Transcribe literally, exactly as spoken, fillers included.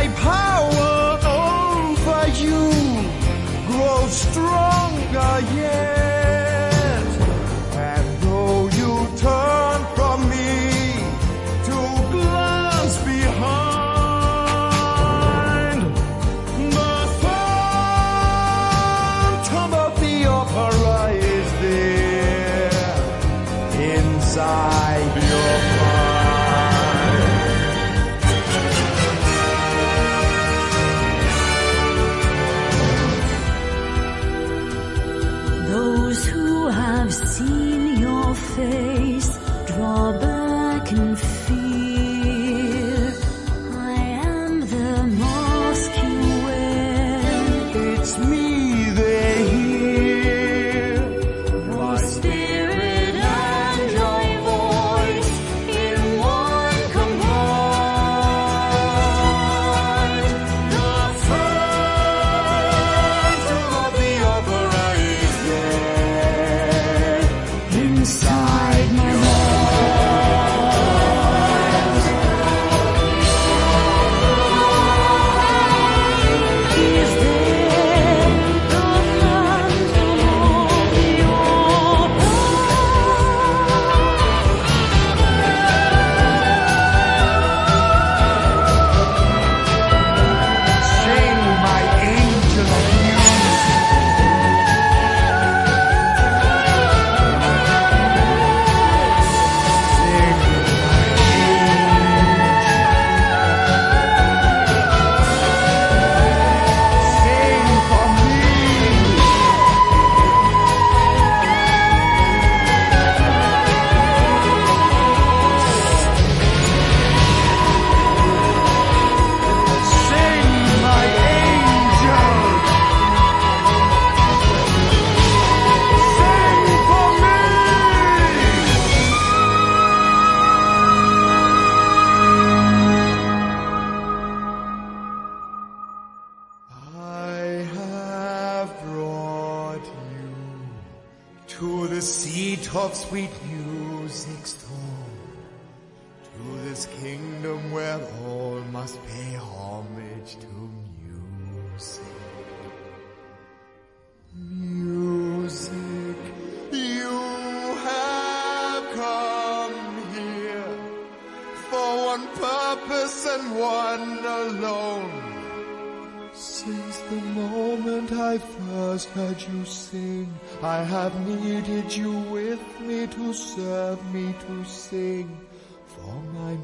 my power over you grows stronger yet. And though you turn from me to glance behind, the phantom of the opera is there inside your mind. Those who have seen your face draw back in fear. I am the mask you wear. It's me they hear. Your spirit and your voice in one combined. The phantom of the opera is there Inside my mind. Is there the phantom of the opera? Sing, my angel of music. Sing, my angel. Sing for me. Sing, my angel. Sing for me. I have brought you to the seat of sweet music's throne, to this kingdom where all must pay homage to music. Music, you have come here for one purpose and one alone. Since the moment I first heard you sing, I have needed you with me to serve me to sing. For my